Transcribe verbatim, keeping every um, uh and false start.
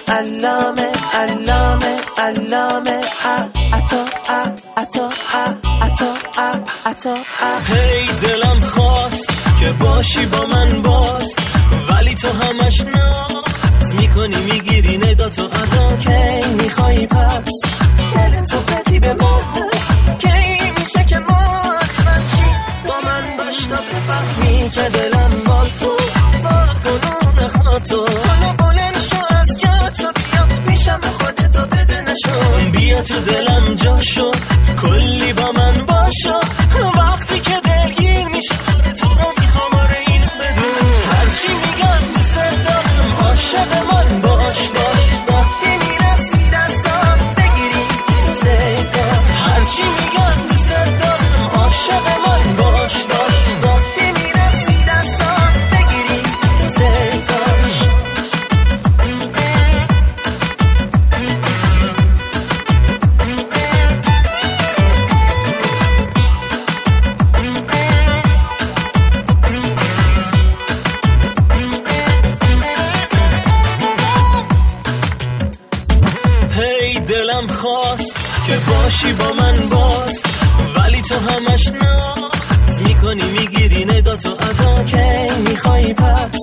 علامه علامه علامه عطا عطا عطا عطا. هی دلم خواست که باشی با من باز، ولی تو همش ناز میکنی میگیری نگاه تو ازم. کی میخوایی پس دل تو بدی به من؟ کی میشه که ما من چی با من باش تا بفهمی که دلم با تو با گنون خاطو. حالا بلند شو از جا تو بیا میشم خودتو بده نشو. بیا تو دلم جا شو کلی با من باشو. وقتی که دلگیر میشه تو رو میخوام آره اینو بدون. هرچی میگم دوست دارم عاشق من باش باش. وقتی میرسی دستام بگیری زیبا. هرچی میگم دوست دارم عاشق من باش باش. وقتی میرسی دستام بگیری زیبا. هی دلم خواست که باشی با من باز، ولی تو همش ناز میکنی میگیری نگاه تو ازم. کی میخوایی پس